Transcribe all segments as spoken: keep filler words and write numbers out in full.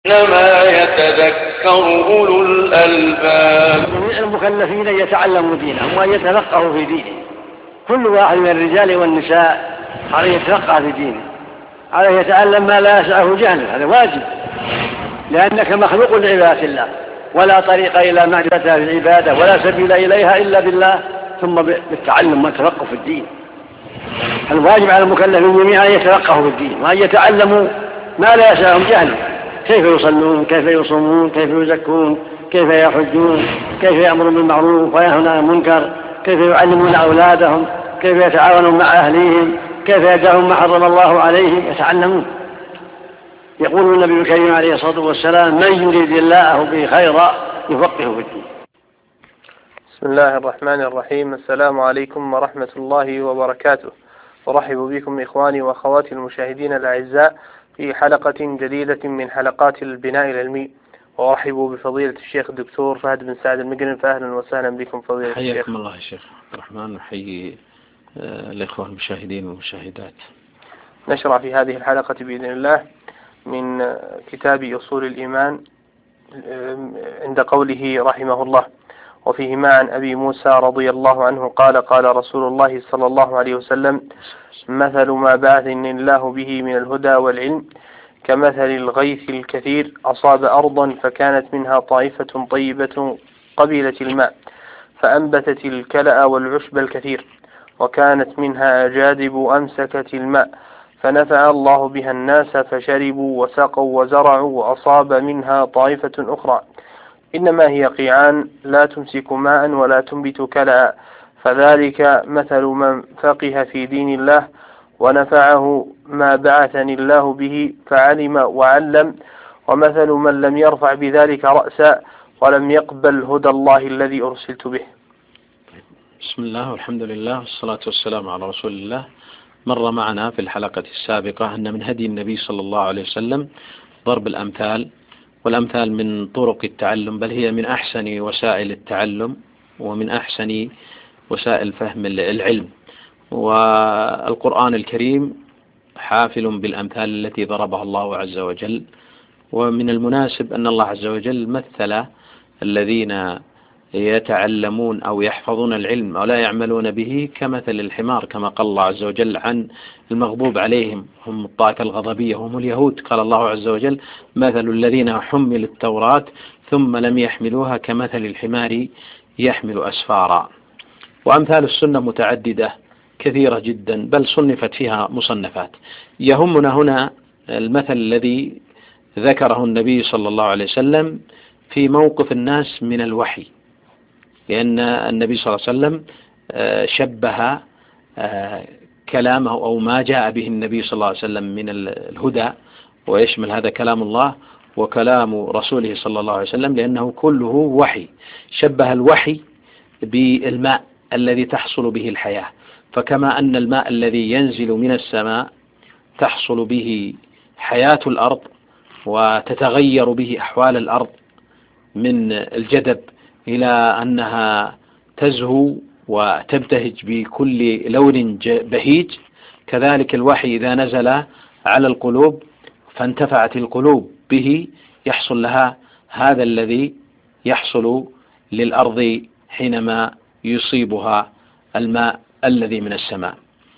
إنما يتذكر أولو الألباب. جميع المكلفين يتعلموا دينهم وأن يتفقهوا في دينهم. كل واحد من الرجال والنساء عليه يتفقه في دينه، عليه يتعلم ما لا يسعه جهله، هذا واجب، لأنك مخلوق لعبادة الله، ولا طريق إلى معرفتها في العبادة ولا سبيل إليها إلا بالله ثم بالتعلم والتفقه في الدين. الواجب على المكلفين جميعا أن يتفقهوا في الدين وأن يتعلموا ما لا يسعهم جهله، كيف يصلون، كيف يصومون، كيف يزكون، كيف يحجون، كيف يأمرون بالمعروف وينهون عن المنكر، كيف يعلمون أولادهم، كيف يتعاونون مع أهليهم، كيف يدعون ما حرم الله عليهم، يتعلمون. يقول النبي الكريم عليه الصلاة والسلام: من يريد الله به خيرا يفقهه في الدين. بسم الله الرحمن الرحيم. السلام عليكم ورحمة الله وبركاته. أرحب بكم إخواني وأخواتي المشاهدين الأعزاء في حلقة جديدة من حلقات البناء العلمي، وأرحب بفضيلة الشيخ الدكتور فهد بن سعد المقرن. فأهلا وسهلا بكم فضيلة الشيخ. حياكم الله يا شيخ الرحمن، وحيي الإخوة المشاهدين والمشاهدات. نشرع في هذه الحلقة بإذن الله من كتاب أصول الإيمان عند قوله رحمه الله: وفيهما عن أبي موسى رضي الله عنه قال: قال رسول الله صلى الله عليه وسلم: مثل ما بعثني الله به من الهدى والعلم كمثل الغيث الكثير أصاب أرضا فكانت منها طائفة طيبة قبيلة الماء فأنبتت الكلأ والعشب الكثير، وكانت منها أجادب أمسكت الماء فنفع الله بها الناس فشربوا وسقوا وزرعوا وأصاب منها طائفة أخرى إنما هي قيعان لا تمسك ماء ولا تنبت كلأ، فذلك مثل من فقه في دين الله ونفعه ما بعثني الله به فعلم وعلم، ومثل من لم يرفع بذلك رأسا ولم يقبل هدى الله الذي أرسلت به. بسم الله والحمد لله والصلاة والسلام على رسول الله. مر معنا في الحلقة السابقة أن من هدي النبي صلى الله عليه وسلم ضرب الأمثال، والأمثال من طرق التعلم، بل هي من أحسن وسائل التعلم ومن أحسن وسائل فهم العلم. والقرآن الكريم حافل بالأمثال التي ضربها الله عز وجل، ومن المناسب أن الله عز وجل مثل الذين يتعلمون أو يحفظون العلم أو لا يعملون به كمثل الحمار، كما قال الله عز وجل عن المغضوب عليهم هم الطائفة الغضبية هم اليهود. قال الله عز وجل: مثل الذين حملوا التوراة ثم لم يحملوها كمثل الحمار يحمل أسفارا. وأمثال السنة متعددة كثيرة جدا، بل صنفت فيها مصنفات. يهمنا هنا المثل الذي ذكره النبي صلى الله عليه وسلم في موقف الناس من الوحي، لأن النبي صلى الله عليه وسلم شبه كلامه أو ما جاء به النبي صلى الله عليه وسلم من الهدى، ويشمل هذا كلام الله وكلام رسوله صلى الله عليه وسلم لأنه كله وحي. شبه الوحي بالماء الذي تحصل به الحياة، فكما أن الماء الذي ينزل من السماء تحصل به حياة الأرض وتتغير به أحوال الأرض من الجدب إلى أنها تزهو وتبتهج بكل لون بهيج، كذلك الوحي إذا نزل على القلوب فانتفعت القلوب به يحصل لها هذا الذي يحصل للأرض حينما يصيبها الماء الذي من السماء.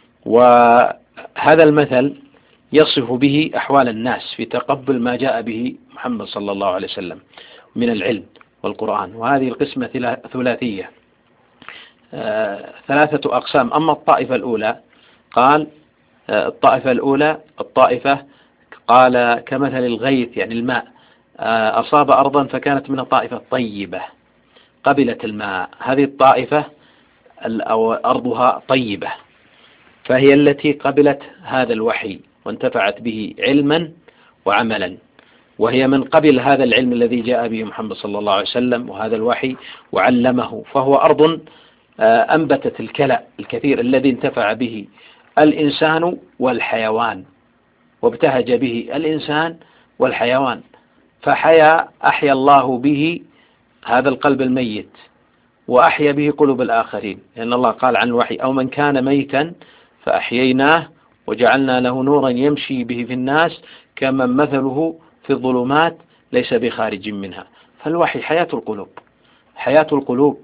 وهذا المثل يصف به أحوال الناس في تقبل ما جاء به محمد صلى الله عليه وسلم من العلم والقرآن. وهذه القسمة ثلاثية، آه ثلاثة أقسام. أما الطائفة الأولى قال آه الطائفة الأولى الطائفة قال كمثل الغيث يعني الماء آه أصاب أرضا فكانت منها طائفة طيبة قبلت الماء. هذه الطائفة أو أرضها طيبة، فهي التي قبلت هذا الوحي وانتفعت به علما وعملا، وهي من قبل هذا العلم الذي جاء به محمد صلى الله عليه وسلم وهذا الوحي وعلمه، فهو أرض أنبتت الكلأ الكثير الذي انتفع به الإنسان والحيوان، وابتهج به الإنسان والحيوان، فحيا أحيا الله به هذا القلب الميت وأحيا به قلوب الآخرين، لأن الله قال عن الوحي: أو من كان ميتا فأحييناه وجعلنا له نورا يمشي به في الناس كمن مثله في الظلمات ليس بخارج منها. فالوحي حياة القلوب، حياة القلوب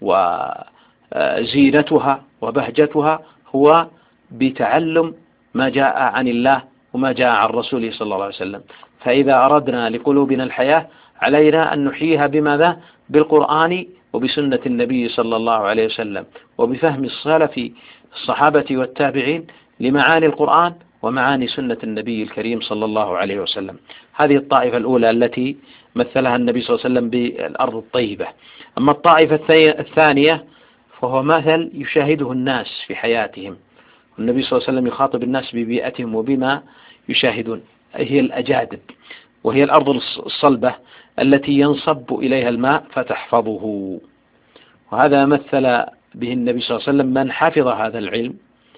وزينتها وبهجتها هو بتعلم ما جاء عن الله وما جاء عن رسوله صلى الله عليه وسلم. فإذا أردنا لقلوبنا الحياة علينا أن نحييها بماذا؟ بالقرآن وبسنة النبي صلى الله عليه وسلم، وبفهم السلف الصحابة والتابعين لمعاني القرآن ومعاني سنة النبي الكريم صلى الله عليه وسلم. هذه الطائفة الأولى التي مثلها النبي صلى الله عليه وسلم بالأرض الطيبة. أما الطائفة الثانية فهو مثل يشاهده الناس في حياتهم، النبي صلى الله عليه وسلم يخاطب الناس ببيئتهم وبما يشاهدون، هي الأجادب، وهي الأرض الصلبة التي ينصب إليها الماء فتحفظه. وهذا مثل به النبي صلى الله عليه وسلم من حفظ هذا العلم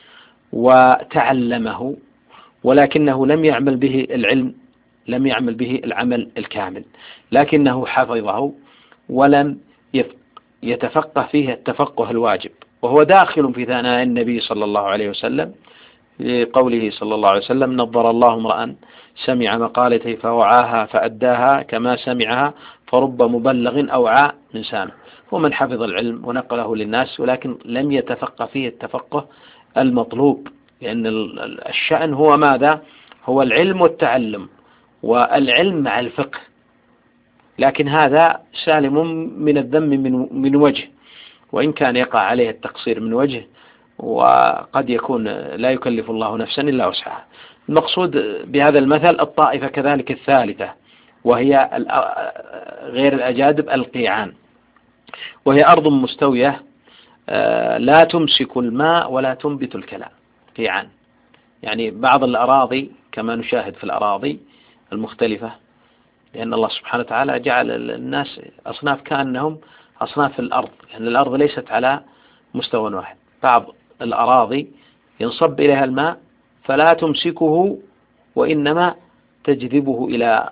وتعلمه ولكنه لم يعمل به العلم، لم يعمل به العمل الكامل، لكنه حفظه ولم يتفقه فيه التفقه الواجب، وهو داخل في ثناء النبي صلى الله عليه وسلم لقوله صلى الله عليه وسلم: نظر الله امرأ سمع مقالتي فوعاها فأداها كما سمعها فرب مبلغ أوعى من سامع. ومن حفظ العلم ونقله للناس ولكن لم يتفقه فيه التفقه المطلوب، لأن الشأن هو ماذا؟ هو العلم والتعلم، والعلم مع الفقه، لكن هذا سالم من الذم من وجه، وإن كان يقع عليه التقصير من وجه، وقد يكون لا يكلف الله نفسا إلا وسعها. المقصود بهذا المثل الطائفة كذلك الثالثة، وهي غير الأجادب القيعان، وهي أرض مستوية لا تمسك الماء ولا تنبت الكلام. قيعان يعني بعض الأراضي كما نشاهد في الأراضي المختلفة، لأن الله سبحانه وتعالى جعل الناس أصناف كأنهم أصناف الأرض، لأن يعني الأرض ليست على مستوى واحد. بعض الأراضي ينصب إليها الماء فلا تمسكه وإنما تجذبه إلى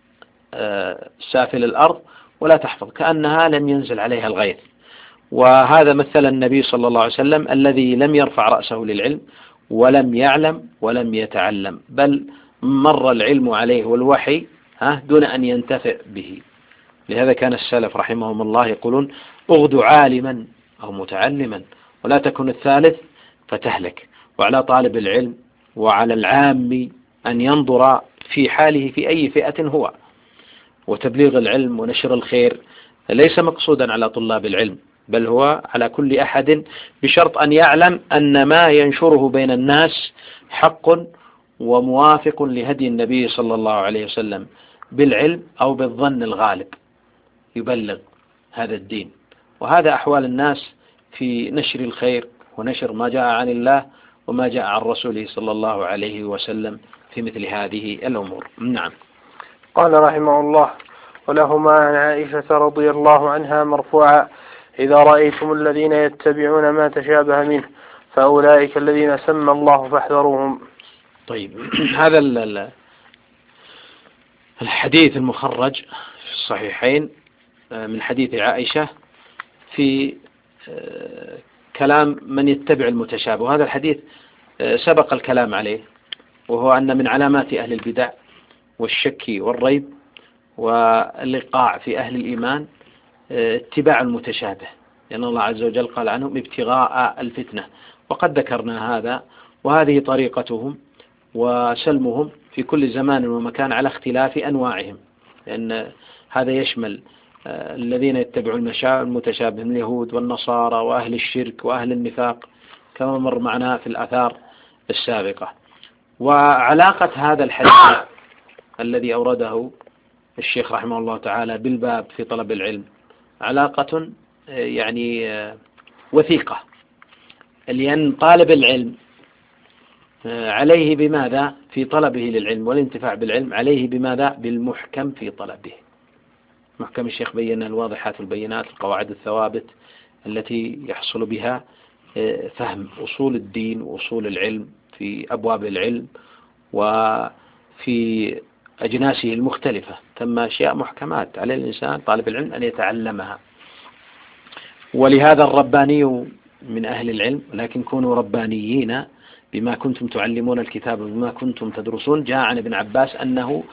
سافل الأرض ولا تحفظ، كأنها لم ينزل عليها الغيث. وهذا مثل النبي صلى الله عليه وسلم الذي لم يرفع رأسه للعلم ولم يعلم ولم يتعلم، بل مر العلم عليه والوحي دون أن ينتفع به. لهذا كان السلف رحمهم الله يقولون: اغد عالما أو متعلما ولا تكن الثالث فتهلك. وعلى طالب العلم وعلى العام أن ينظر في حاله في أي فئة هو، وتبليغ العلم ونشر الخير ليس مقصودا على طلاب العلم، بل هو على كل أحد، بشرط أن يعلم أن ما ينشره بين الناس حق وموافق لهدي النبي صلى الله عليه وسلم بالعلم أو بالظن الغالب، يبلغ هذا الدين. وهذا أحوال الناس في نشر الخير ونشر ما جاء عن الله وما جاء عن رسوله صلى الله عليه وسلم في مثل هذه الأمور. نعم. قال رحمه الله: ولهما عن عائشة رضي الله عنها مرفوعا: إذا رأيتم الذين يتبعون ما تشابه منه فأولئك الذين سمى الله فاحذروهم. طيب، هذا الحديث المخرج في الصحيحين من حديث عائشة في كلام من يتبع المتشابه، وهذا الحديث سبق الكلام عليه، وهو أن من علامات أهل البدع والشك والريب والإيقاع في أهل الإيمان اتباع المتشابه، لأن الله عز وجل قال عنهم: ابتغاء الفتنة. وقد ذكرنا هذا، وهذه طريقتهم وسلمهم في كل زمان ومكان على اختلاف أنواعهم، لأن هذا يشمل الذين يتبعون المتشابه من اليهود والنصارى وأهل الشرك وأهل النفاق كما مر معنا في الآثار السابقة. وعلاقة هذا الحديث الذي أورده الشيخ رحمه الله تعالى بالباب في طلب العلم علاقة يعني وثيقة، لأن طالب العلم عليه بماذا في طلبه للعلم والانتفاع بالعلم؟ عليه بماذا؟ بالمحكم في طلبه. محكم الشيخ بينا الواضحات والبينات، القواعد الثوابت التي يحصل بها فهم أصول الدين وأصول العلم في أبواب العلم وفي أجناسه المختلفة. ثم أشياء محكمات على الإنسان طالب العلم أن يتعلمها. ولهذا الرباني من أهل العلم، لكن كونوا ربانيين بما كنتم تعلمون الكتاب وبما كنتم تدرسون. جاء عن ابن عباس أنه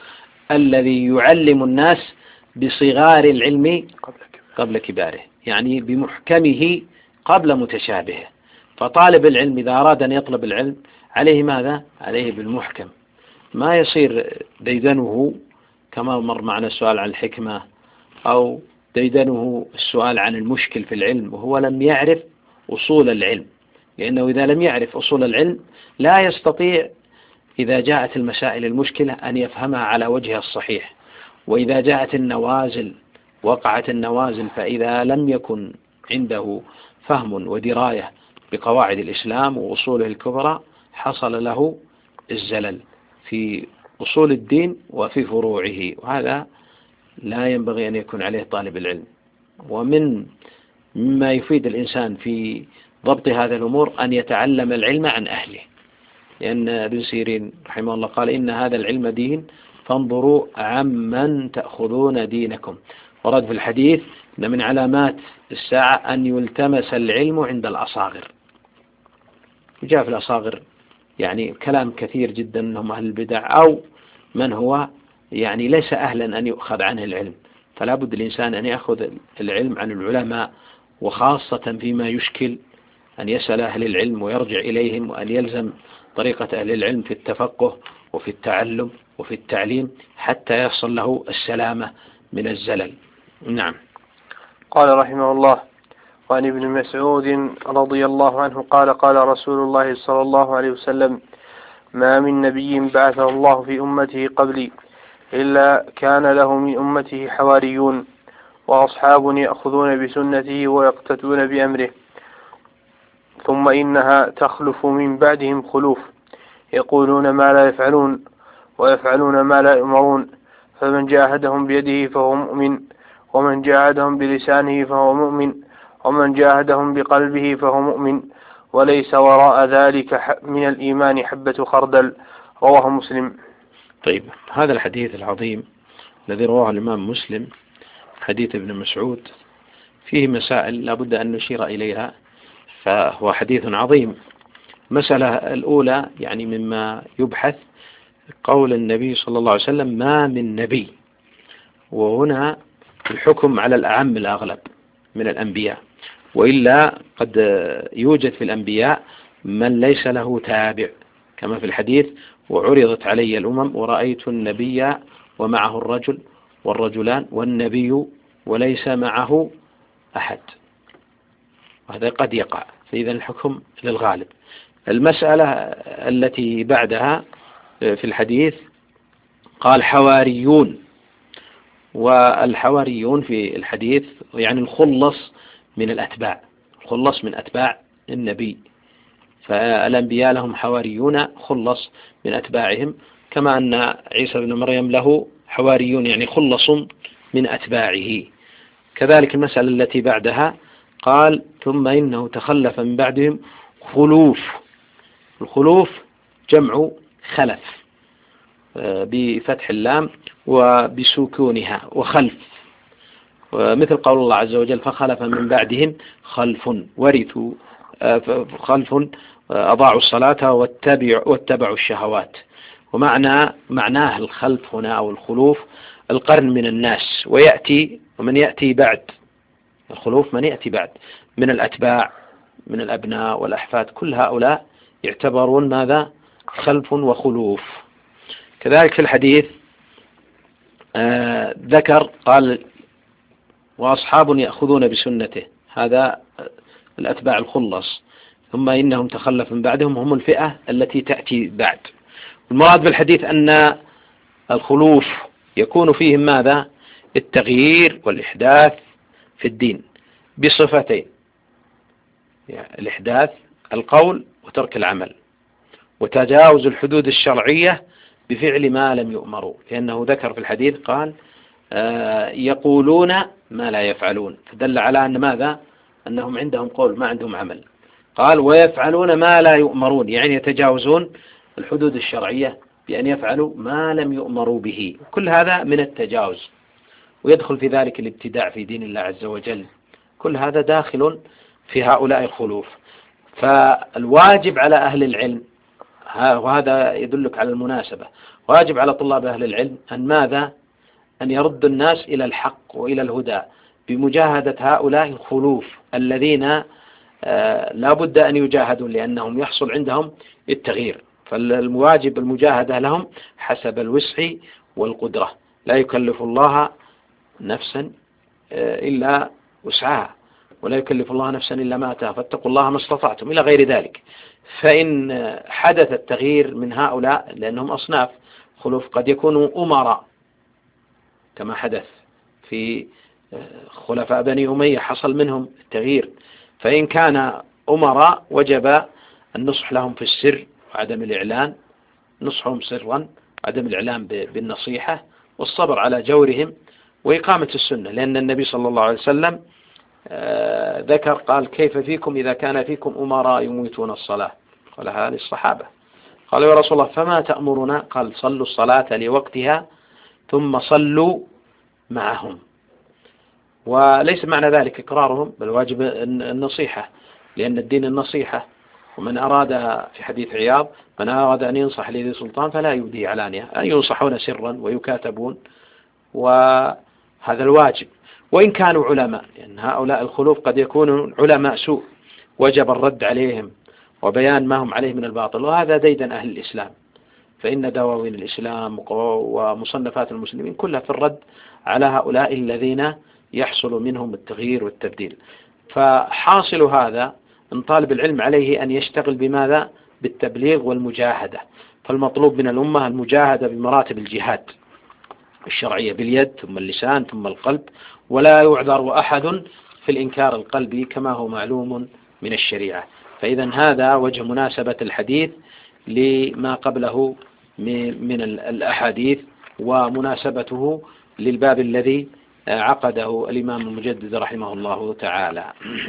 الذي يعلم الناس بصغار العلم قبل كباره، يعني بمحكمه قبل متشابهه. فطالب العلم إذا أراد أن يطلب العلم عليه ماذا؟ عليه بالمحكم، ما يصير ديدنه كما مر معنا السؤال عن الحكمة، أو ديدنه السؤال عن المشكل في العلم وهو لم يعرف أصول العلم، لأنه إذا لم يعرف أصول العلم لا يستطيع إذا جاءت المسائل المشكلة أن يفهمها على وجهها الصحيح. وإذا جاءت النوازل وقعت النوازل، فإذا لم يكن عنده فهم ودراية بقواعد الإسلام وأصوله الكبرى حصل له الزلل في أصول الدين وفي فروعه، وهذا لا ينبغي أن يكون عليه طالب العلم. ومن مما يفيد الإنسان في ضبط هذه الأمور أن يتعلم العلم عن أهله، لأن ابن سيرين رحمه الله قال إن هذا العلم دين فانظروا عمن تأخذون دينكم. ورد في الحديث أن من علامات الساعة أن يلتمس العلم عند الأصاغر. وجاء في الأصاغر يعني كلام كثير جدا أنهم أهل البدع أو من هو يعني ليس أهلا أن يؤخذ عنه العلم، فلا بد الإنسان أن يأخذ العلم عن العلماء، وخاصة فيما يشكل أن يسأل أهل العلم ويرجع إليهم، وأن يلزم طريقة أهل العلم في التفقه وفي التعلم وفي التعليم حتى يحصل له السلامة من الزلل. نعم. قال رحمه الله: وعن ابن مسعود رضي الله عنه قال: قال رسول الله صلى الله عليه وسلم: ما من نبي بعثه الله في أمته قبلي إلا كان له من أمته حواريون وأصحاب يأخذون بسنته ويقتدون بأمره، ثم إنها تخلف من بعدهم خلوف يقولون ما لا يفعلون ويفعلون ما لا يؤمرون، فمن جاهدهم بيده فهو مؤمن، ومن جاهدهم بلسانه فهو مؤمن، ومن جاهدهم بقلبه فهو مؤمن، وليس وراء ذلك من الإيمان حبة خردل. رواه مسلم. طيب، هذا الحديث العظيم الذي رواه الإمام مسلم، حديث ابن مسعود، فيه مسائل لا بد أن نشير إليها، فهو حديث عظيم. مسألة الأولى يعني مما يبحث قول النبي صلى الله عليه وسلم: ما من نبي، وهنا الحكم على الأعم الأغلب من الأنبياء، وإلا قد يوجد في الأنبياء من ليس له تابع، كما في الحديث: وعرضت علي الأمم ورأيت النبي ومعه الرجل والرجلان والنبي وليس معه أحد. وهذا قد يقع، فإذا الحكم للغالب. المسألة التي بعدها في الحديث قال حواريون، والحواريون في الحديث يعني الخلص من الأتباع، الخلص من أتباع النبي، فالأنبياء لهم حواريون خلص من أتباعهم، كما أن عيسى بن مريم له حواريون يعني خلص من أتباعه. كذلك المسألة التي بعدها قال: ثم إنه تخلف من بعدهم خلوف. الخلوف جمع خلف بفتح اللام وبسكونها، وخلف مثل قول الله عز وجل: فخلف من بعدهم خلف ورثوا خلف أضاعوا الصلاة واتبعوا, واتبعوا الشهوات. ومعنى معناه الخلف هنا أو الخلوف القرن من الناس، ويأتي ومن يأتي بعد. الخلوف من يأتي بعد من الأتباع من الأبناء والأحفاد، كل هؤلاء يعتبرون ماذا؟ خلف وخلوف. كذلك في الحديث آه ذكر قال: وأصحاب يأخذون بسنته، هذا الأتباع الخلص. ثم إنهم تخلف من بعدهم، هم الفئة التي تأتي بعد. المراد بالحديث أن الخلوف يكون فيهم ماذا؟ التغيير والإحداث في الدين بصفتين: يعني الإحداث القول وترك العمل، وتجاوز الحدود الشرعية بفعل ما لم يؤمروا، لأنه ذكر في الحديث قال: آه يقولون ما لا يفعلون، فدل على أن ماذا؟ أنهم عندهم قول ما عندهم عمل. قال: ويفعلون ما لا يؤمرون، يعني يتجاوزون الحدود الشرعية بأن يفعلوا ما لم يؤمروا به. كل هذا من التجاوز، ويدخل في ذلك الابتداع في دين الله عز وجل. كل هذا داخل في هؤلاء الخلوف. فالواجب على أهل العلم، وهذا يدلك على المناسبة، واجب على طلاب أهل العلم أن ماذا؟ أن يرد الناس إلى الحق وإلى الهدى بمجاهدة هؤلاء الخلوف الذين آه لا بد أن يجاهدوا لأنهم يحصل عندهم التغيير. فالواجب المجاهدة لهم حسب الوسع والقدرة، لا يكلف الله نفسا آه إلا وسعها، ولا يكلف الله نفسا إلا ما أتاها، فاتقوا الله ما استطعتم إلى غير ذلك. فإن حدث التغيير من هؤلاء لأنهم أصناف خلوف، قد يكونوا أمراء كما حدث في خلفاء بني أمية، حصل منهم التغيير، فإن كان أمراء وجب النصح لهم في السر وعدم الإعلان، نصحهم سرا وعدم الإعلان بالنصيحة والصبر على جورهم وإقامة السنة، لأن النبي صلى الله عليه وسلم ذكر قال كيف فيكم إذا كان فيكم أمراء يميتون الصلاة؟ قالها للصحابة، قالوا يا رسول الله فما تأمرنا؟ قال صلوا الصلاة لوقتها ثم صلوا معهم. وليس معنى ذلك إقرارهم، بل واجب النصيحة، لأن الدين النصيحة. ومن أراد في حديث عياض من أراد أن ينصح لذي سلطان فلا يبدي علانية، أن ينصحون سرا ويكاتبون، وهذا الواجب. وإن كانوا علماء، لأن هؤلاء الخلوف قد يكونوا علماء سوء، وجب الرد عليهم وبيان ما هم عليه من الباطل، وهذا ديدن أهل الإسلام، فإن دواوين الإسلام ومصنفات المسلمين كلها في الرد على هؤلاء الذين يحصل منهم التغيير والتبديل. فحاصل هذا ان طالب العلم عليه أن يشتغل بماذا؟ بالتبليغ والمجاهدة. فالمطلوب من الأمة المجاهدة بمراتب الجهاد الشرعية، باليد ثم اللسان ثم القلب، ولا يعذر أحد في الإنكار القلبي كما هو معلوم من الشريعة. فإذا هذا وجه مناسبة الحديث لما قبله من الأحاديث، ومناسبته للباب الذي عقده الإمام المجدد رحمه الله تعالى.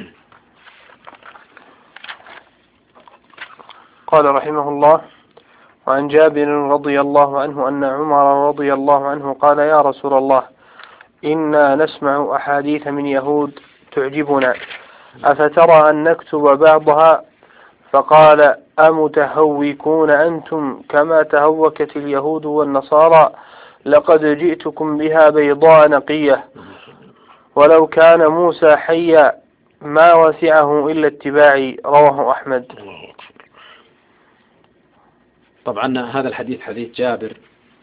قال رحمه الله: وعن جابر رضي الله عنه أن عمر رضي الله عنه قال: يا رسول الله، إنا نسمع أحاديث من يهود تعجبنا، أفترى أن نكتب بعضها؟ فقال: أمتهوكون أنتم كما تهوكت اليهود والنصارى؟ لقد جئتكم بها بيضاء نقية، ولو كان موسى حيا ما وسعه إلا اتباعي. رواه أحمد. طبعا هذا الحديث حديث جابر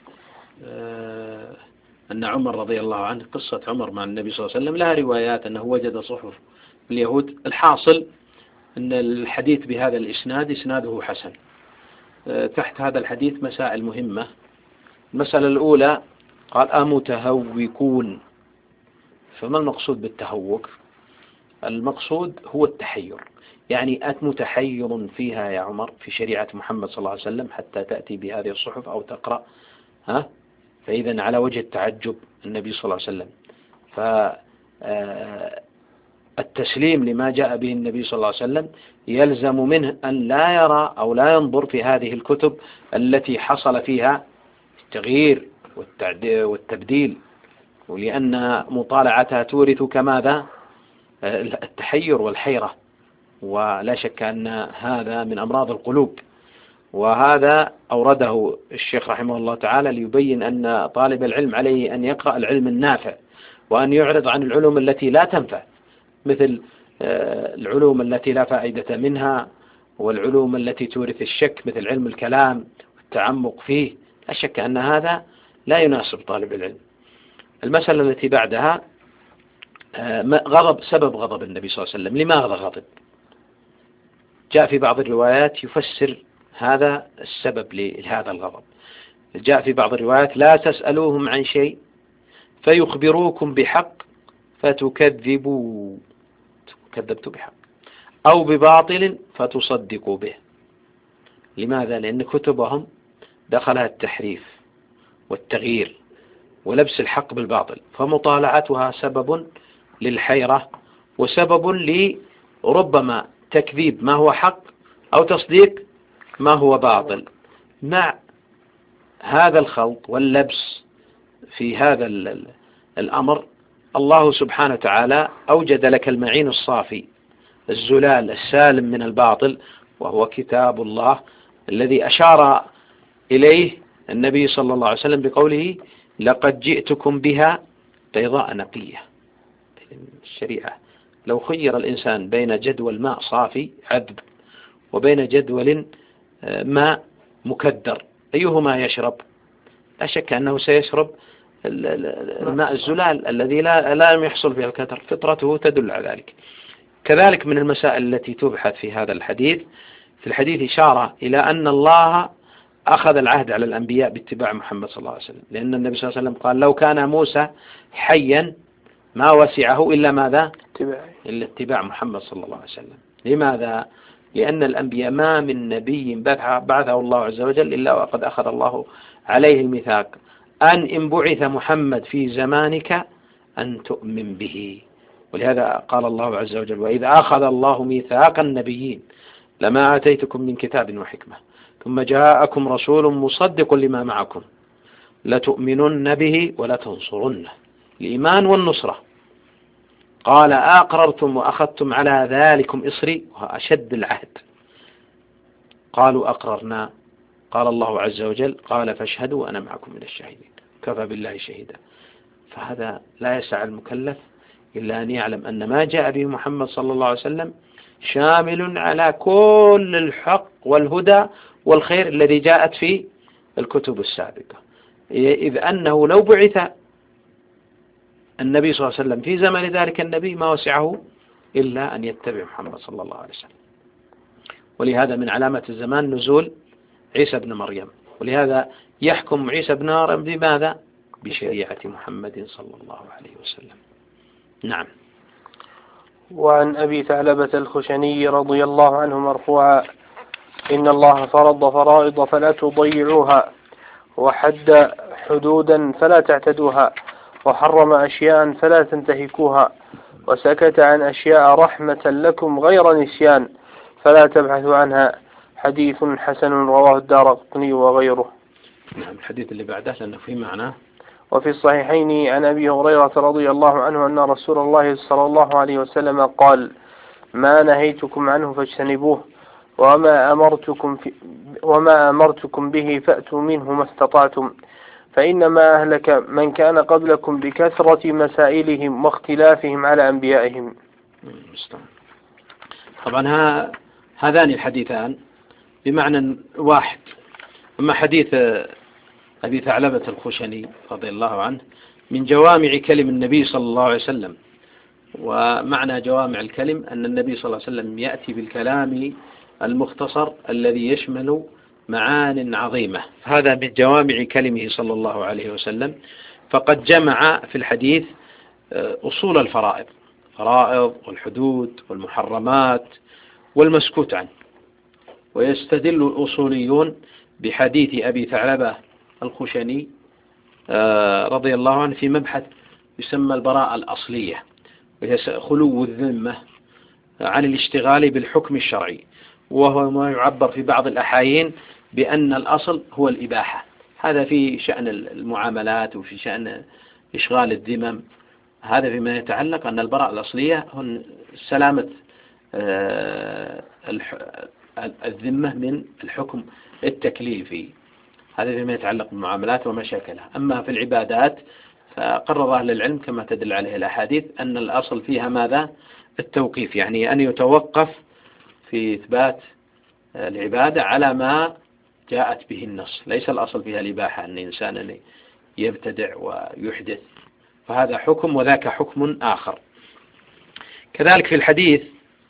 أن عمر رضي الله عنه، قصة عمر مع النبي صلى الله عليه وسلم لها روايات أنه وجد صحف اليهود. الحاصل أن الحديث بهذا الإسناد إسناده حسن. تحت هذا الحديث مسائل مهمة. المسألة الأولى قال: أمتهوكون، فما المقصود بالتهوك؟ المقصود هو التحير، يعني أنت متحير فيها يا عمر في شريعة محمد صلى الله عليه وسلم حتى تأتي بهذه الصحف أو تقرأ، ها؟ فإذا على وجه التعجب النبي صلى الله عليه وسلم. فالتسليم لما جاء به النبي صلى الله عليه وسلم يلزم منه أن لا يرى أو لا ينظر في هذه الكتب التي حصل فيها التغيير والتبديل، ولأن مطالعتها تورث كماذا؟ التحير والحيرة، ولا شك أن هذا من أمراض القلوب. وهذا أورده الشيخ رحمه الله تعالى ليبين أن طالب العلم عليه أن يقرأ العلم النافع، وأن يعرض عن العلوم التي لا تنفع، مثل العلوم التي لا فائدة منها، والعلوم التي تورث الشك مثل علم الكلام والتعمق فيه. لا شك أن هذا لا يناسب طالب العلم. المسألة التي بعدها غضب، سبب غضب النبي صلى الله عليه وسلم، لماذا غضب؟ جاء في بعض الروايات يفسر هذا السبب لهذا الغضب. جاء في بعض الروايات: لا تسألوهم عن شيء فيخبروكم بحق فتكذبوا، كذبتوا بحق، أو بباطل فتصدقوا به. لماذا؟ لأن كتبهم دخلها التحريف والتغيير ولبس الحق بالباطل، فمطالعتها سبب للحيرة وسبب لربما تكذيب ما هو حق أو تصديق ما هو باطل. مع هذا الخلط واللبس في هذا الأمر، الله سبحانه وتعالى أوجد لك المعين الصافي الزلال السالم من الباطل، وهو كتاب الله الذي أشار إليه النبي صلى الله عليه وسلم بقوله لقد جئتكم بها بيضاء نقية. الشريعة لو خير الإنسان بين جدول ماء صافي عذب وبين جدول ماء مكدر أيهما يشرب؟ لا شك أنه سيشرب الماء الزلال الذي لا لا يحصل فيه الكدر، فطرته تدل على ذلك. كذلك من المسائل التي تبحث في هذا الحديث، في الحديث إشارة إلى أن الله أخذ العهد على الأنبياء باتباع محمد صلى الله عليه وسلم، لأن النبي صلى الله عليه وسلم قال لو كان موسى حيا ما وسعه إلا ماذا؟ إلا اتباع محمد صلى الله عليه وسلم. لماذا؟ لأن الأنبياء ما من نبي بعثه الله عز وجل إلا وقد أخذ الله عليه الميثاق أن إن بعث محمد في زمانك أن تؤمن به. ولهذا قال الله عز وجل وإذ أخذ الله ميثاق النبيين لما آتيتكم من كتاب وحكمة ثم جاءكم رسول مصدق لما معكم لتؤمنن به ولا تنصرنه، الإيمان والنصرة. قال أقررتم وأخذتم على ذلكم إصري وأشد العهد، قالوا أقررنا. قال الله عز وجل قال فاشهدوا وأنا معكم من الشاهدين، كفى بالله شهيدا. فهذا لا يسع المكلف إلا أن يعلم أن ما جاء به محمد صلى الله عليه وسلم شامل على كل الحق والهدى والخير الذي جاءت في الكتب السابقة، إذ أنه لو بعث النبي صلى الله عليه وسلم في زمن ذلك النبي ما وسعه إلا أن يتبع محمد صلى الله عليه وسلم. ولهذا من علامة الزمان نزول عيسى بن مريم، ولهذا يحكم عيسى بن مريم بماذا؟ بشريعة محمد صلى الله عليه وسلم. نعم. وعن أبي ثعلبة الخشني رضي الله عنه مرفوعا إن الله فرض فرائض فلا تضيعوها وحد حدودا فلا تعتدوها وحرم أشياء فلا تنتهكوها وسكت عن أشياء رحمة لكم غير نسيان فلا تبحثوا عنها. حديث حسن رواه الدارقطني وغيره. نعم. الحديث اللي بعده لأنه في معناه. وفي الصحيحين عن أبي هريرة رضي الله عنه أن رسول الله صلى الله عليه وسلم قال ما نهيتكم عنه فاجتنبوه وما أمرتكم, في وما أمرتكم به فأتوا منه ما استطعتم فإنما أهلك من كان قبلكم بكثرة مسائلهم واختلافهم على أنبيائهم. طبعا ها هذان الحديثان بمعنى واحد. أما حديث أبي ثعلبة الخشني رضي الله عنه من جوامع كلم النبي صلى الله عليه وسلم، ومعنى جوامع الكلم أن النبي صلى الله عليه وسلم يأتي بالكلام المختصر الذي يشمل معان عظيمة، هذا من جوامع كلمه صلى الله عليه وسلم. فقد جمع في الحديث أصول الفرائض، فرائض والحدود والمحرمات والمسكوت عنه. ويستدل الأصوليون بحديث أبي ثعلبة الخشني رضي الله عنه في مبحث يسمى البراءة الأصلية، وهي خلو الذمة عن الاشتغال بالحكم الشرعي، وهو ما يعبر في بعض الأحايين بأن الأصل هو الإباحة. هذا في شأن المعاملات وفي شأن إشغال الذمم. هذا فيما يتعلق أن البراءة الأصلية هن سلامة الذمة من الحكم التكليفي، هذا فيما يتعلق بالمعاملات ومشاكلها. أما في العبادات فقرر أهل العلم كما تدل عليه الأحاديث أن الأصل فيها ماذا؟ التوقيف، يعني أن يتوقف في إثبات العبادة على ما جاءت به النص، ليس الأصل فيها الإباحة أن الإنسان يبتدع ويحدث، فهذا حكم وذاك حكم آخر. كذلك في الحديث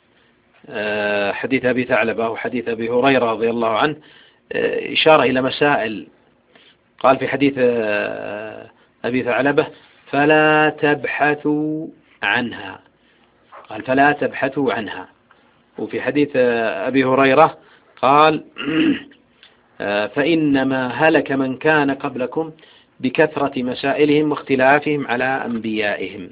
حديث أبي ثعلبة وحديث أبي هريرة رضي الله عنه إشارة إلى مسائل. قال في حديث أبي ثعلبة فلا تبحثوا عنها، قال فلا تبحثوا عنها. وفي حديث أبي هريرة قال فإنما هلك من كان قبلكم بكثرة مسائلهم واختلافهم على أنبيائهم.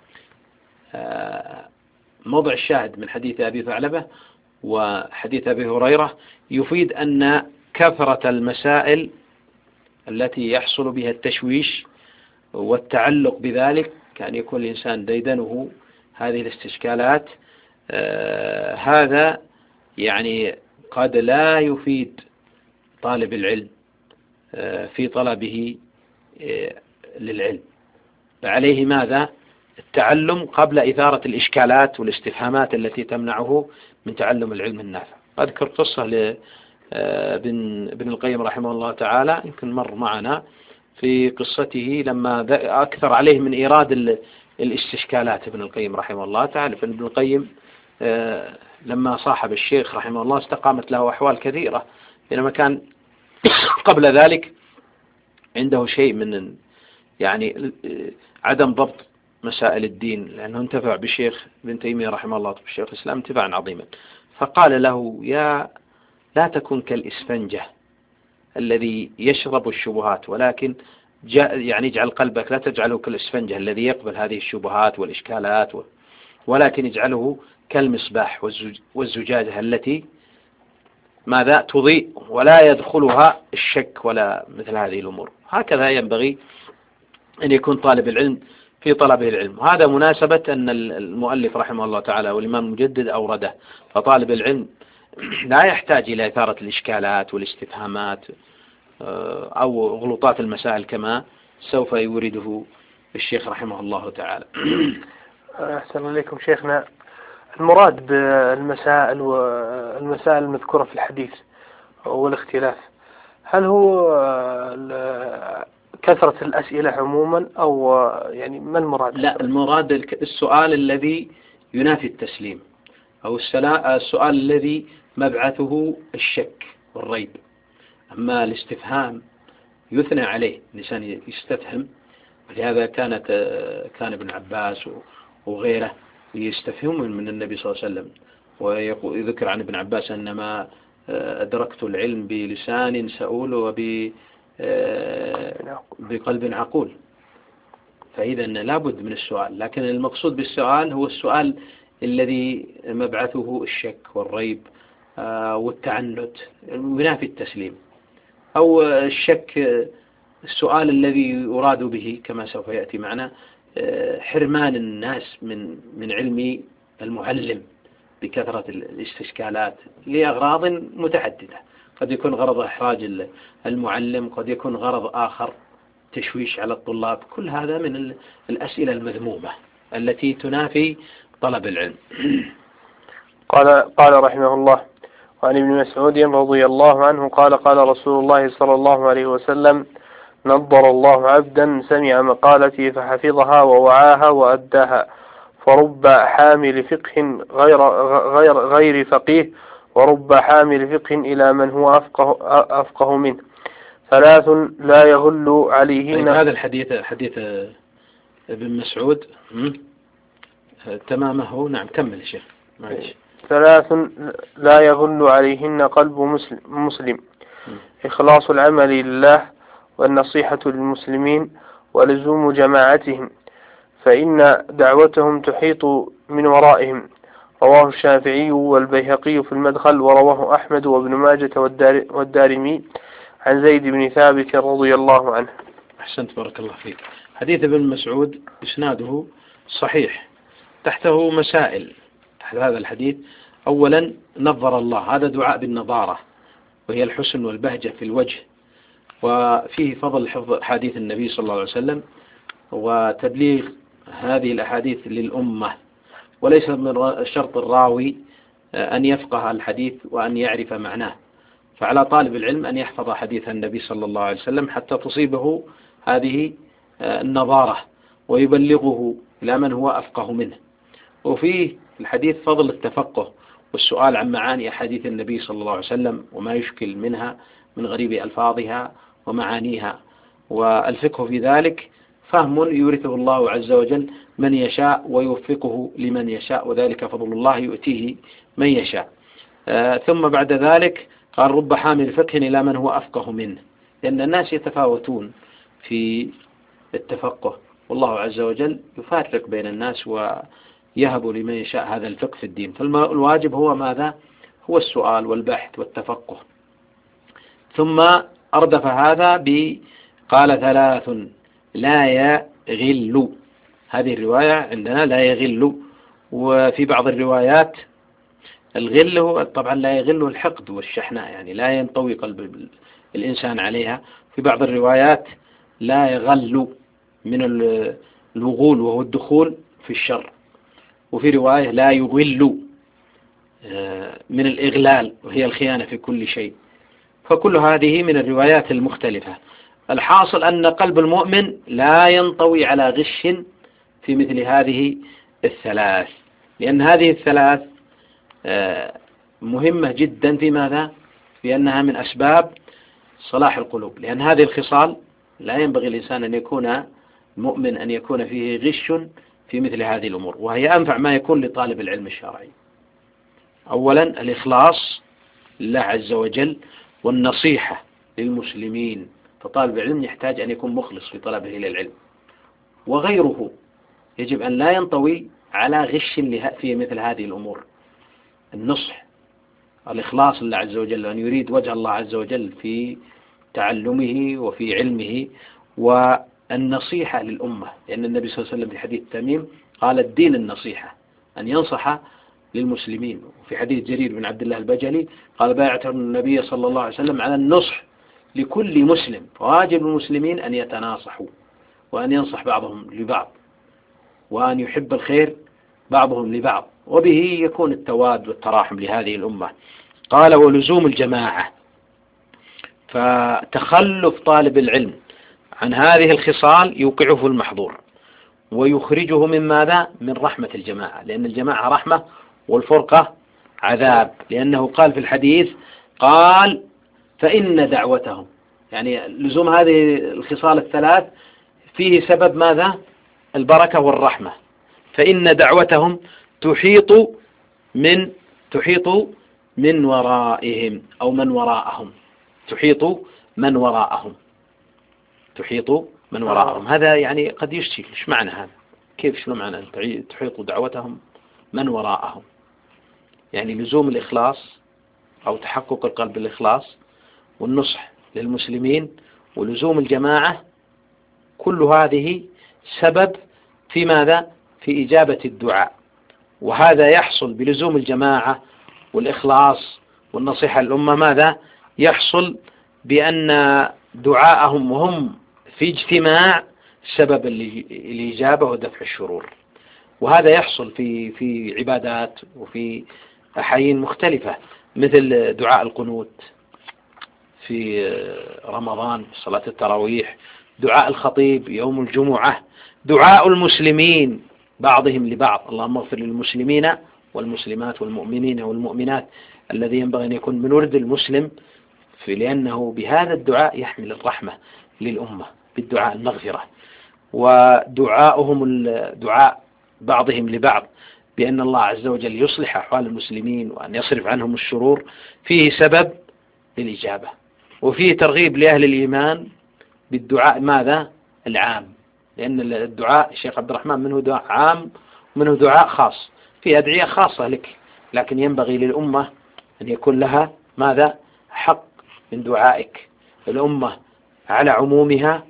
موضع الشاهد من حديث أبي ثعلبة وحديث أبي هريرة يفيد أن كثرة المسائل التي يحصل بها التشويش والتعلق بذلك كان يكون الإنسان ديدنه هذه الاستشكالات، آه هذا يعني قد لا يفيد طالب العلم في طلبه للعلم، فعليه ماذا؟ التعلم قبل إثارة الإشكالات والاستفهامات التي تمنعه من تعلم العلم النافع. أذكر قصة لابن القيم رحمه الله تعالى، يمكن مر معنا في قصته لما أكثر عليه من إيراد الاستشكالات ابن القيم رحمه الله تعالى. فابن القيم لما صاحب الشيخ رحمه الله استقامت له أحوال كثيرة، بينما كان قبل ذلك عنده شيء من يعني عدم ضبط مسائل الدين، لأنه انتفع بالشيخ ابن تيمية رحمه الله بالشيخ الإسلام انتفاعا عظيما. فقال له: يا لا تكن كالإسفنجة الذي يشرب الشبهات، ولكن يعني اجعل قلبك لا تجعله كالإسفنجة الذي يقبل هذه الشبهات والإشكالات، ولكن اجعله كالمصباح والزجاجة التي ماذا تضيء ولا يدخلها الشك ولا مثل هذه الأمور. هكذا ينبغي أن يكون طالب العلم في طلبه العلم. هذا مناسبة أن المؤلف رحمه الله تعالى والإمام المجدد أورده. فطالب العلم لا يحتاج إلى إثارة الإشكالات والاستفهامات أو غلطات المسائل كما سوف يورده الشيخ رحمه الله تعالى. أحسن عليكم شيخنا. المراد بالمسائل والمسائل المذكورة في الحديث والاختلاف، هل هو كثرة الأسئلة عموما أو يعني ما المراد؟ لا، المراد السؤال الذي ينافي التسليم، أو السؤال الذي مبعثه الشك والريب. أما الاستفهام يثنى عليه، الإنسان يستفهم، ولهذا كانت كان ابن عباس وغيره يستفهمون من النبي صلى الله عليه وسلم. ويذكر عن ابن عباس أنما أدركت العلم بلسان سؤول وب بقلب عقول. فإذا لابد من السؤال، لكن المقصود بالسؤال هو السؤال الذي مبعثه الشك والريب والتعنت ينافي التسليم، أو الشك السؤال الذي يراد به كما سوف يأتي معنا حرمان الناس من من علم المعلم بكثرة الاستشكالات لأغراض متعددة. قد يكون غرض إحراج المعلم، قد يكون غرض آخر تشويش على الطلاب. كل هذا من الأسئلة المذمومة التي تنافي طلب العلم. قال قال رحمه الله: وعن ابن مسعود رضي الله عنه قال: قال رسول الله صلى الله عليه وسلم: نضر الله عبدا سمع مقالتي فحفظها ووعاها وأداها، فرب حامل فقه غير غير غير فقيه، ورب حامل فقه إلى من هو أفقه أفقه منه. ثلاث لا يغل عليهن. هذا الحديث حديث ابن مسعود تمامه. نعم، كمل شيخ. معلش. ثلاث لا يغل عليهن قلب مسلم, مسلم. إخلاص العمل لله، والنصيحة للمسلمين، ولزوم جماعتهم، فإن دعوتهم تحيط من ورائهم. رواه الشافعي والبيهقي في المدخل، ورواه أحمد وابن ماجة والدارمي عن زيد بن ثابت رضي الله عنه. أحسنت، بارك الله فيك. حديث ابن مسعود إسناده صحيح، تحته مسائل تحت هذا الحديث. أولا، نظر الله، هذا دعاء بالنظارة، وهي الحسن والبهجة في الوجه، وفيه فضل حفظ حديث النبي صلى الله عليه وسلم وتبليغ هذه الأحاديث للأمة، وليس من شرط الراوي أن يفقه الحديث وأن يعرف معناه. فعلى طالب العلم أن يحفظ حديث النبي صلى الله عليه وسلم حتى تصيبه هذه النظارة ويبلغه إلى من هو أفقه منه. وفيه الحديث فضل التفقه والسؤال عن معاني أحاديث النبي صلى الله عليه وسلم وما يشكل منها من غريب ألفاظها ومعانيها. والفقه في ذلك فهم يورثه الله عز وجل من يشاء ويوفقه لمن يشاء، وذلك فضل الله يؤتيه من يشاء. آه ثم بعد ذلك قال: رب حامل فقه إلى من هو أفقه منه، لأن الناس يتفاوتون في التفقه، والله عز وجل يفرق بين الناس ويهب لمن يشاء هذا الفقه في الدين. فالواجب هو ماذا؟ هو السؤال والبحث والتفقه. ثم أردف هذا بقال: ثلاث لا يغل. هذه الرواية عندنا لا يغل، وفي بعض الروايات الغل هو طبعا لا يغل الحقد والشحناء، يعني لا ينطوي قلب الإنسان عليها. في في بعض الروايات لا يغل من الوغول وهو الدخول في الشر، وفي رواية لا يغل من الإغلال وهي الخيانة في كل شيء. فكل هذه من الروايات المختلفة. الحاصل أن قلب المؤمن لا ينطوي على غش في مثل هذه الثلاث، لأن هذه الثلاث مهمة جدا في ماذا؟ في أنها من أسباب صلاح القلوب، لأن هذه الخصال لا ينبغي الإنسان أن يكون مؤمن أن يكون فيه غش في مثل هذه الأمور، وهي أنفع ما يكون لطالب العلم الشرعي. أولا الإخلاص لله عز وجل والنصيحة للمسلمين، فطالب العلم يحتاج أن يكون مخلص في طلبه للعلم، وغيره يجب أن لا ينطوي على غش في مثل هذه الأمور. النصح، الإخلاص لله عز وجل، أن يريد وجه الله عز وجل في تعلمه وفي علمه، والنصيحة للأمة، لأن النبي صلى الله عليه وسلم في حديث تميم قال الدين النصيحة، أن ينصح للمسلمين. وفي حديث جرير بن عبد الله البجلي قال بايعت النبي صلى الله عليه وسلم على النصح لكل مسلم، فواجب المسلمين أن يتناصحوا وأن ينصح بعضهم لبعض وأن يحب الخير بعضهم لبعض، وبه يكون التواد والتراحم لهذه الأمة. قال ولزوم الجماعة، فتخلف طالب العلم عن هذه الخصال يوقعه في المحظور ويخرجه من ماذا؟ من رحمة الجماعة، لأن الجماعة رحمة والفرقة عذاب، لأنه قال في الحديث قال فإن دعوتهم، يعني لزوم هذه الخصال الثلاث فيه سبب ماذا؟ البركة والرحمة. فإن دعوتهم تحيط من تحيط من ورائهم أو من وراءهم، تحيط من وراءهم تحيط من وراءهم. هذا يعني قد يشتكي، ايش معنى هذا؟ كيف شنو معنى تحيط دعوتهم من وراءهم؟ يعني لزوم الإخلاص أو تحقق القلب بالإخلاص والنصح للمسلمين ولزوم الجماعة، كل هذه سبب في ماذا؟ في إجابة الدعاء. وهذا يحصل بلزوم الجماعة والإخلاص والنصيحة للأمة، ماذا؟ يحصل بأن دعاءهم وهم في اجتماع سبب الإجابة ودفع الشرور. وهذا يحصل في في عبادات وفي أحايين مختلفة، مثل دعاء القنوت في رمضان، صلاة التراويح، دعاء الخطيب يوم الجمعة، دعاء المسلمين بعضهم لبعض، اللهم اغفر للمسلمين والمسلمات والمؤمنين والمؤمنات، الذي ينبغي أن يكون من ورد المسلم، في لأنه بهذا الدعاء يحمل الرحمة للأمة بالدعاء المغفرة. ودعاؤهم الدعاء بعضهم لبعض بأن الله عز وجل يصلح أحوال المسلمين وأن يصرف عنهم الشرور، فيه سبب للإجابة، وفيه ترغيب لأهل الإيمان بالدعاء ماذا؟ العام، لأن الدعاء الشيخ عبد الرحمن منه دعاء عام ومنه دعاء خاص، في أدعية خاصة لك، لكن ينبغي للأمة أن يكون لها ماذا؟ حق من دعائك. الأمة على عمومها،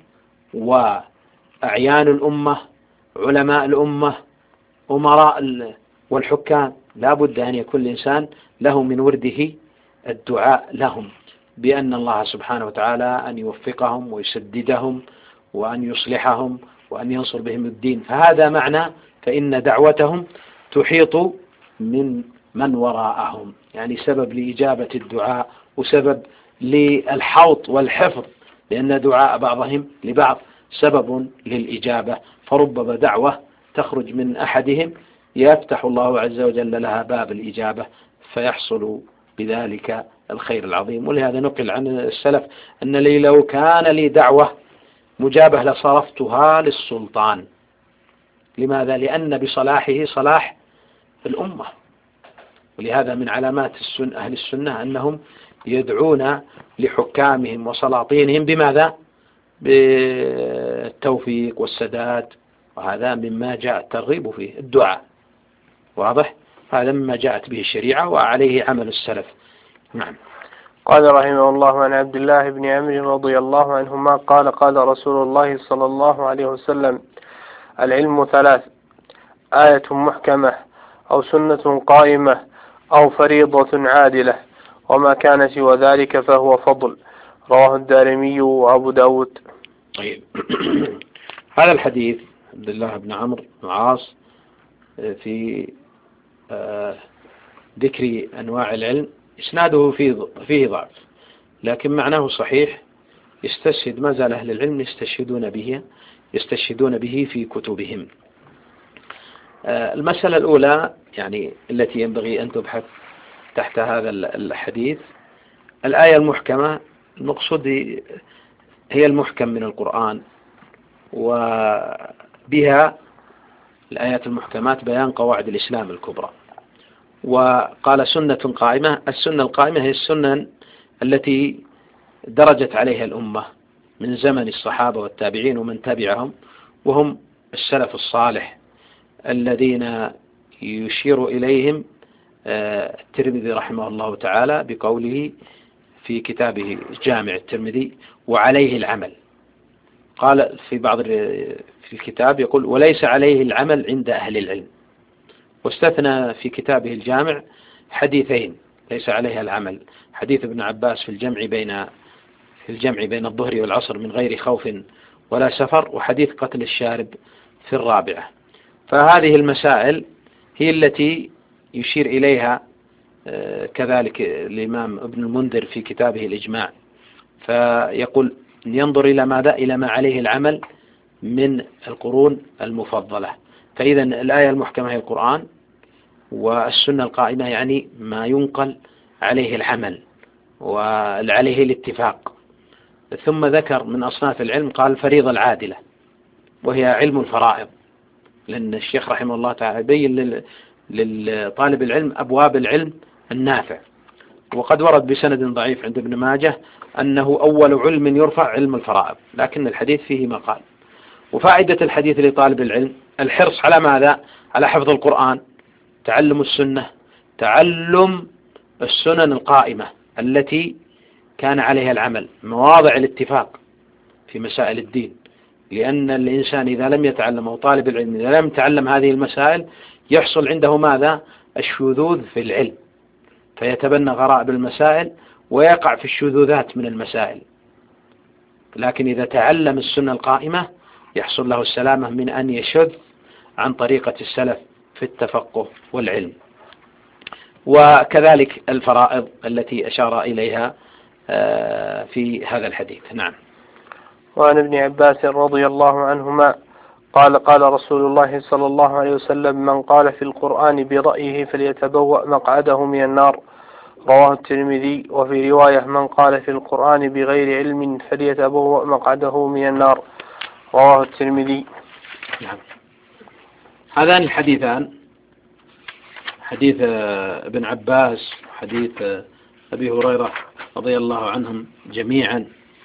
وأعيان الأمة، علماء الأمة، أمراء والحكام، لا بد أن يكون الإنسان له من ورده الدعاء لهم بأن الله سبحانه وتعالى أن يوفقهم ويسددهم وأن يصلحهم وأن ينصر بهم الدين. فهذا معنى فإن دعوتهم تحيط من من وراءهم، يعني سبب لإجابة الدعاء وسبب للحوط والحفظ، لأن دعاء بعضهم لبعض سبب للإجابة. فربما دعوة تخرج من أحدهم يفتح الله عز وجل لها باب الإجابة، فيحصل بذلك الخير العظيم. ولهذا نقل عن السلف أن لي لو كان لي دعوة مجابة لصرفتها للسلطان. لماذا؟ لأن بصلاحه صلاح الأمة. ولهذا من علامات السنة أهل السنة أنهم يدعون لحكامهم وسلاطينهم بماذا؟ بالتوفيق والسداد، وهذا مما جاء الترغيب فيه الدعاء، واضح؟ هذا مما جاءت به الشريعة وعليه عمل السلف. نعم. قال رحمه الله عن عبد الله بن عمرو رضي الله عنهما قال قال رسول الله صلى الله عليه وسلم: العلم ثلاث: آية محكمة، أو سنة قائمة، أو فريضة عادلة، وما كان سوى ذلك فهو فضل. رواه الدارمي وأبو داود. طيب هذا الحديث عبد الله بن عمرو بن العاص في ذكر أنواع العلم إسناده فيه فيه ضعف، لكن معناه صحيح. يستشهد ما زال أهل العلم يستشهدون به يستشهدون به في كتبهم. المسألة الأولى يعني التي ينبغي أن تبحث تحت هذا الحديث الآية المحكمة. المقصود هي المحكم من القرآن، وبها الآيات المحكمات بيان قواعد الإسلام الكبرى. وقال سنة قائمة. السنة القائمة هي السنن التي درجت عليها الأمة من زمن الصحابة والتابعين ومن تبعهم، وهم السلف الصالح الذين يشير إليهم الترمذي رحمه الله تعالى بقوله في كتابه جامع الترمذي: وعليه العمل. قال في بعض في الكتاب يقول: وليس عليه العمل عند أهل العلم. واستثنى في كتابه الجامع حديثين ليس عليها العمل: حديث ابن عباس في الجمع بين في الجمع بين الظهر والعصر من غير خوف ولا سفر، وحديث قتل الشارب في الرابعة. فهذه المسائل هي التي يشير إليها كذلك الإمام ابن المنذر في كتابه الإجماع، فيقول ينظر إلى ماذا؟ إلى ما عليه العمل من القرون المفضلة. فإذا الآية المحكمة هي القرآن، والسنة القائمة يعني ما ينقل عليه العمل وعليه الاتفاق. ثم ذكر من أصناف العلم قال الفريضة العادلة، وهي علم الفرائض، لأن الشيخ رحمه الله تعالى يبين للطالب العلم أبواب العلم النافع. وقد ورد بسند ضعيف عند ابن ماجه أنه أول علم يرفع علم الفرائض، لكن الحديث فيه مقال. وفائدة الحديث لطالب العلم الحرص على ماذا؟ على حفظ القرآن، تعلم السنة، تعلم السنن القائمة التي كان عليها العمل، مواضع الاتفاق في مسائل الدين. لأن الإنسان إذا لم يتعلم، أو طالب العلم إذا لم يتعلم هذه المسائل يحصل عنده ماذا؟ الشذوذ في العلم، فيتبنى غرائب المسائل ويقع في الشذوذات من المسائل. لكن إذا تعلم السنة القائمة يحصل له السلامة من أن يشذ عن طريقة السلف في التفقه والعلم. وكذلك الفرائض التي أشار إليها في هذا الحديث. نعم. وعن ابن عباس رضي الله عنهما قال: قال رسول الله صلى الله عليه وسلم: من قال في القرآن برأيه فليتبوأ مقعده من النار. رواه الترمذي. وفي رواية: من قال في القرآن بغير علم فليتبوأ مقعده من النار. رواه الترمذي. نعم. هذان الحديثان، حديث ابن عباس وحديث أبي هريرة رضي الله عنهم جميعا،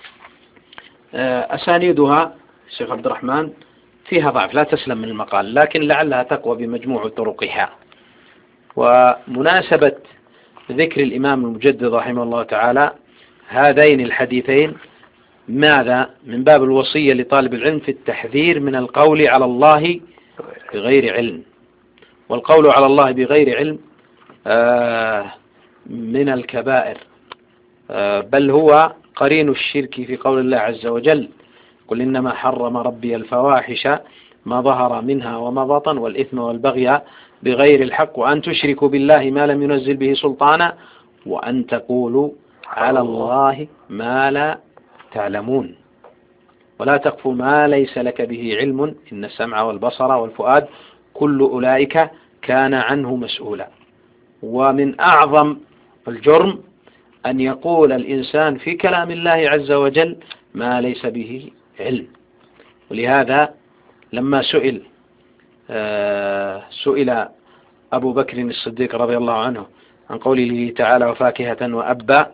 أسانيدها الشيخ عبد الرحمن فيها ضعف لا تسلم من المقال، لكن لعلها تقوى بمجموع طرقها. ومناسبة ذكر الإمام المجدد رحمه الله تعالى هذين الحديثين ماذا؟ من باب الوصية لطالب العلم في التحذير من القول على الله بغير علم. والقول على الله بغير علم آه من الكبائر، آه بل هو قرين الشرك في قول الله عز وجل: قل إنما حرم ربي الفواحش ما ظهر منها وما بطن والإثم والبغي بغير الحق وأن تشركوا بالله ما لم ينزل به سلطانا وأن تقولوا على الله ما لا تعلمون ولا تقف ما ليس لك به علم إن السمع والبصر والفؤاد كل أولئك كان عنه مسؤولا. ومن أعظم الجرم أن يقول الإنسان في كلام الله عز وجل ما ليس به علم. ولهذا لما سئل آه سئل أبو بكر الصديق رضي الله عنه عن قوله تعالى: وفاكهة وأبا،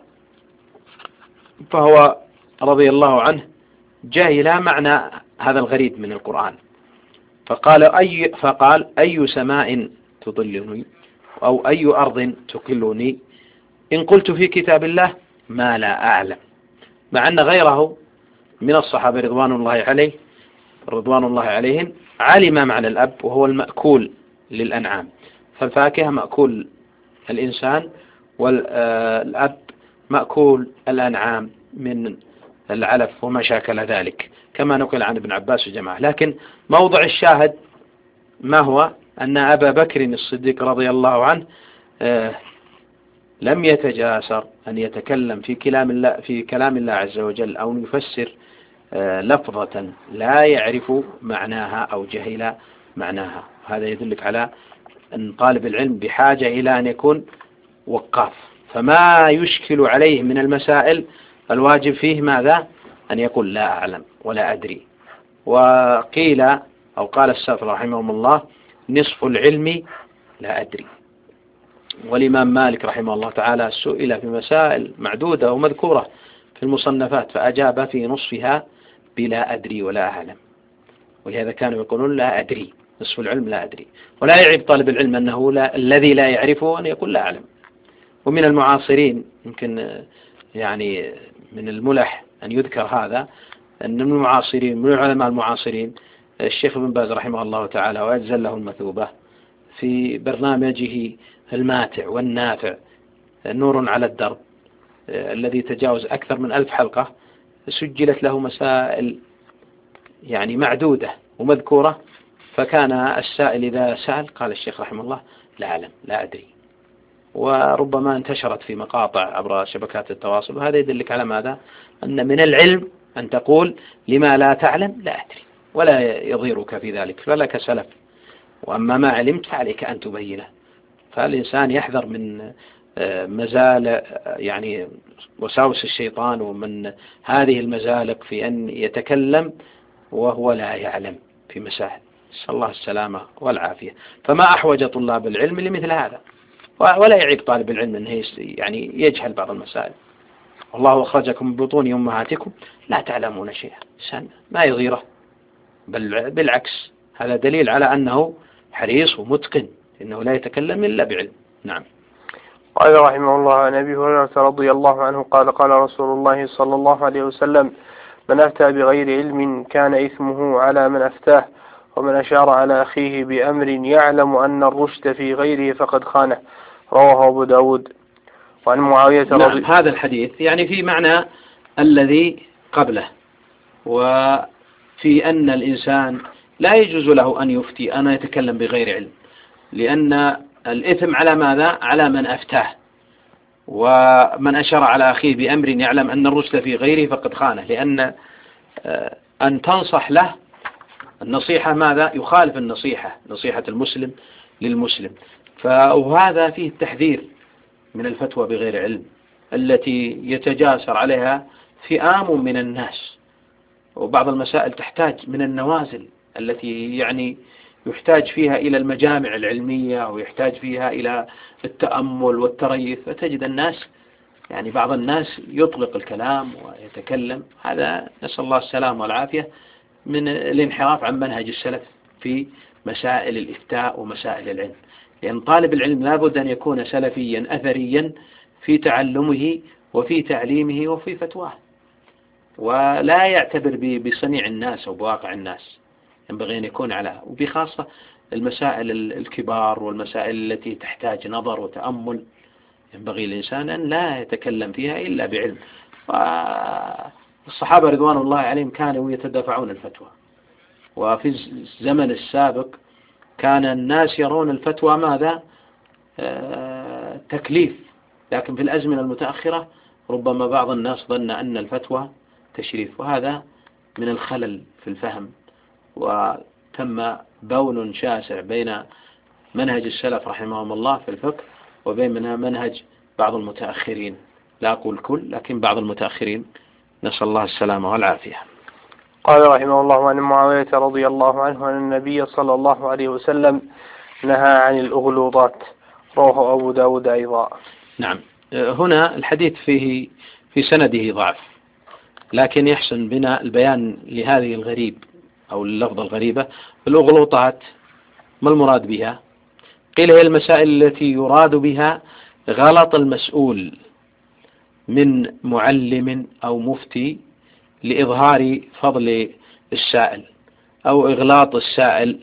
فهو رضي الله عنه جاهل معنى هذا الغريب من القرآن، فقال أي فقال أي سماء تضلني أو أي أرض تقلني إن قلت في كتاب الله ما لا أعلم، مع أن غيره من الصحابة رضوان الله عليه رضوان الله عليهم علم معنى الأب وهو المأكول للأنعام، فالفاكهة مأكول الإنسان والأب مأكول الأنعام من العلف وما شاكل ذلك كما نقل عن ابن عباس وجماعة. لكن موضع الشاهد ما هو؟ أن أبا بكر الصديق رضي الله عنه آه لم يتجاسر أن يتكلم في كلام الله في كلام الله عز وجل أو يفسر آه لفظة لا يعرف معناها أو جهل معناها. هذا يدلك على أن طالب العلم بحاجة إلى أن يكون وقاف، فما يشكل عليه من المسائل الواجب فيه ماذا؟ أن يقول لا أعلم ولا أدري. وقيل أو قال السلف رحمهم الله نصف العلم لا أدري. والإمام مالك رحمه الله تعالى سئل في مسائل معدودة ومذكورة في المصنفات فأجاب في نصفها بلا أدري ولا أعلم، ولهذا كانوا يقولون لا أدري، نصف العلم لا أدري. ولا يعيب طالب العلم أنه لا الذي لا يعرفه أن يقول لا أعلم. ومن المعاصرين يمكن يعني من الملح أن يذكر هذا أن من المعاصرين من العلماء المعاصرين الشيخ ابن باز رحمه الله تعالى وأجزل له المثوبة في برنامجه الماتع والنافع نور على الدرب الذي تجاوز أكثر من ألف حلقة سجلت له مسائل يعني معدودة ومذكورة، فكان السائل إذا سأل قال الشيخ رحمه الله لا أعلم لا أدري. وربما انتشرت في مقاطع عبر شبكات التواصل، وهذا يدلك على ماذا؟ أن من العلم أن تقول لما لا تعلم لا أدري ولا يضيرك في ذلك فلك سلف، وأما ما علمت فعليك أن تبينه. فالإنسان يحذر من مزال يعني وساوس الشيطان ومن هذه المزالق في أن يتكلم وهو لا يعلم في مسائل. نسأل الله السلامة والعافية. فما أحوج طلاب العلم لمثل هذا، ولا يعيب طالب العلم أنه يعني يجهل بعض المسائل. والله أخرجكم من بطون أمهاتكم لا تعلمون شيئا، ما يغيره، بل بالعكس هذا دليل على أنه حريص ومتقن، إنه لا يتكلم إلا بعلم. نعم. قال رحمه الله عن أبي هريرة رضي الله عنه قال قال رسول الله صلى الله عليه وسلم من أفتى بغير علم كان إثمه على من أفتاه، ومن أشار على أخيه بأمر يعلم أن الرشد في غيره فقد خانه. رواه أبو داود. وعن معاوية رضي نعم. هذا الحديث يعني في معنى الذي قبله، وفي أن الإنسان لا يجوز له أن يفتي أن يتكلم بغير علم، لأن الإثم على ماذا؟ على من أفتاه. ومن أشار على أخيه بأمر يعلم أن الرشد في غيره فقد خانه، لأن أن تنصح له النصيحة ماذا؟ يخالف النصيحة، نصيحة المسلم للمسلم. فهذا فيه التحذير من الفتوى بغير علم التي يتجاسر عليها فئام من الناس. وبعض المسائل تحتاج من النوازل التي يعني يحتاج فيها إلى المجامع العلمية ويحتاج فيها إلى التأمل والتريث، فتجد الناس يعني بعض الناس يطلق الكلام ويتكلم. هذا نسأل الله السلامة والعافية من الانحراف عن منهج السلف في مسائل الإفتاء ومسائل العلم. لأن طالب العلم لابد أن يكون سلفيا أثريا في تعلمه وفي تعليمه وفي فتواه، ولا يعتبر بصنيع الناس أو بواقع الناس، ينبغي أن يكون على وبخاصة المسائل الكبار والمسائل التي تحتاج نظر وتأمل ينبغي الإنسان أن لا يتكلم فيها إلا بعلم. والصحابة رضوان الله عليهم كانوا يتدافعون الفتوى، وفي الزمن السابق كان الناس يرون الفتوى ماذا؟ آه تكليف، لكن في الأزمنة المتأخرة ربما بعض الناس ظن أن الفتوى تشريف، وهذا من الخلل في الفهم. وتم بون شاسع بين منهج السلف رحمهم الله في الفقه وبين منهج بعض المتأخرين، لا أقول كل لكن بعض المتأخرين، نسأل الله السلامة والعافية. قال رحمه الله عن معاوية رضي الله عنه أن النبي صلى الله عليه وسلم نهى عن الأغلوظات. رواه أبو داود أيضا. نعم. هنا الحديث فيه في سنده ضعف، لكن يحسن بنا البيان لهذه الغريب أو اللفظة الغريبة. الأغلوطات ما المراد بها؟ قيل هي المسائل التي يراد بها غلط المسؤول من معلم أو مفتي لإظهار فضل السائل، أو إغلاط السائل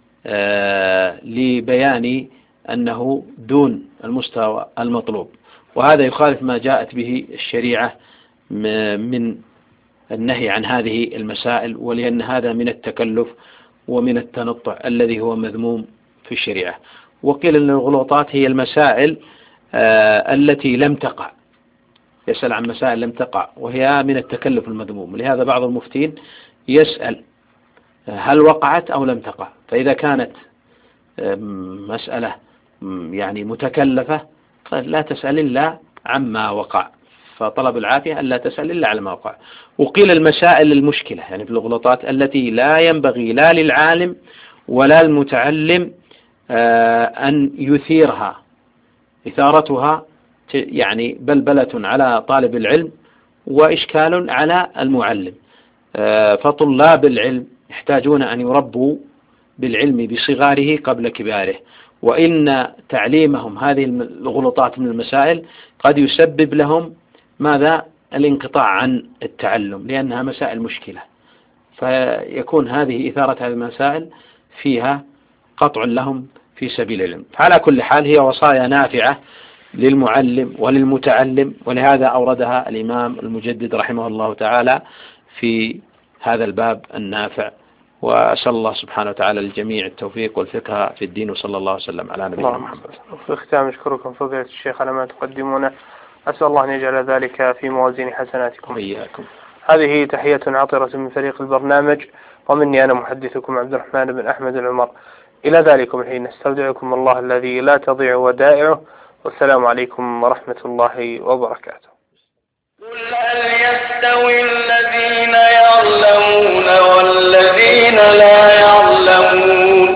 آه لبيان أنه دون المستوى المطلوب، وهذا يخالف ما جاءت به الشريعة من النهي عن هذه المسائل، ولأن هذا من التكلف ومن التنطع الذي هو مذموم في الشريعة. وقيل أن الغلطات هي المسائل التي لم تقع، يسأل عن مسائل لم تقع وهي من التكلف المذموم. لهذا بعض المفتين يسأل هل وقعت أو لم تقع، فإذا كانت مسألة يعني متكلفة لا تسأل إلا عما وقع، فطلب العافية ألا تسأل إلا على ما وقع. وقيل المسائل المشكلة يعني في الغلطات التي لا ينبغي لا للعالم ولا المتعلم أن يثيرها، إثارتها يعني بلبلة على طالب العلم وإشكال على المعلم. فطلاب العلم يحتاجون أن يربوا بالعلم بصغاره قبل كباره، وإن تعليمهم هذه الغلطات من المسائل قد يسبب لهم ماذا؟ الانقطاع عن التعلم، لأنها مسائل مشكلة، فيكون هذه إثارة هذه المسائل فيها قطع لهم في سبيل العلم. على كل حال هي وصايا نافعة للمعلم وللمتعلم، ولهذا أوردها الإمام المجدد رحمه الله تعالى في هذا الباب النافع. وأسأل الله سبحانه وتعالى للجميع التوفيق والفقه في الدين، وصلى الله وسلم على نبينا محمد. في الختام أشكركم فضيلة الشيخ على ما تقدمونه، أسأل الله أن يجعل ذلك في موازين حسناتكم. وإياكم. هذه تحية عطرة من فريق البرنامج، ومني أنا محدثكم عبد الرحمن بن أحمد العمر. إلى ذلكم الحين نستودعكم الله الذي لا تضيع ودائعه، والسلام عليكم ورحمة الله وبركاته. قل هل يستوي الذين يعلمون والذين لا يعلمون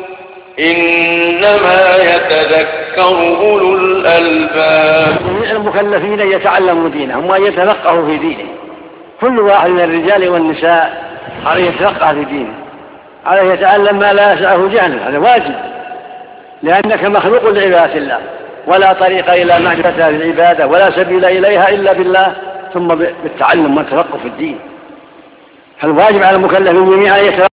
إنما يتذكر أولو الألباب. المكلفين يتعلموا دينهم ويتفقهوا في دينه. كل واحد من الرجال والنساء عليه يتفقه في دينه، عليه يتعلم ما لا يسعه جهله، هذا واجب، لأنك مخلوق لعبادة الله، ولا طريق إلى معرفة هذه العبادة ولا سبيل إليها إلا بالله، ثم بالتعلم والتفقه في الدين. فالواجب على المكلفين جميعا